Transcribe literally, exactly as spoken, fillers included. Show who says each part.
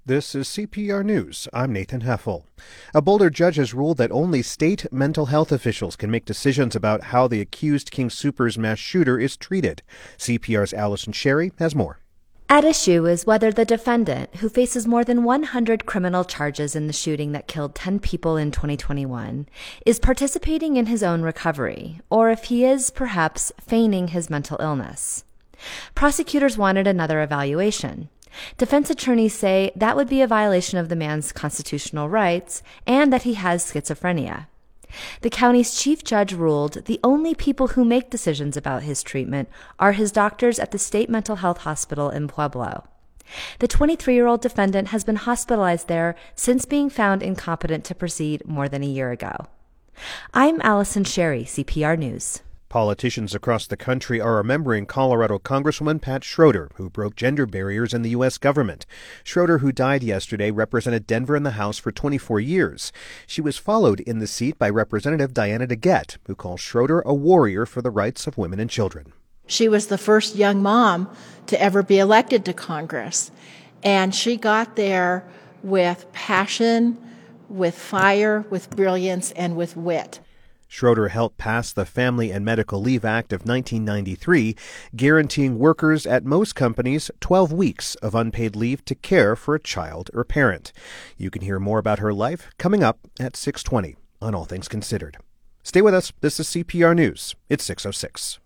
Speaker 1: This is C P R News. I'm Nathan Heffel. A Boulder judge has ruled that only state mental health officials can make decisions about how the accused King Soopers mass shooter is treated. C P R's Allison Sherry has more.
Speaker 2: At issue is whether the defendant, who faces more than one hundred criminal charges in the shooting that killed ten people in twenty twenty-one, is participating in his own recovery, or if he is, perhaps, feigning his mental illness. Prosecutors wanted another evaluation. Defense attorneys say that would be a violation of the man's constitutional rights and that he has schizophrenia. The county's chief judge ruled the only people who make decisions about his treatment are his doctors at the state mental health hospital in Pueblo. The twenty-three-year-old defendant has been hospitalized there since being found incompetent to proceed more than a year ago. I'm Allison Sherry, C P R News.
Speaker 1: Politicians across the country are remembering Colorado Congresswoman Pat Schroeder, who broke gender barriers in the U S government. Schroeder, who died yesterday, represented Denver in the House for twenty-four years. She was followed in the seat by Representative Diana DeGette, who calls Schroeder a warrior for the rights of women and children.
Speaker 3: She was the first young mom to ever be elected to Congress, and she got there with passion, with fire, with brilliance, and with wit.
Speaker 1: Schroeder helped pass the Family and Medical Leave Act of nineteen ninety-three, guaranteeing workers at most companies twelve weeks of unpaid leave to care for a child or parent. You can hear more about her life coming up at six twenty on All Things Considered. Stay with us. This is C P R News. It's six oh six.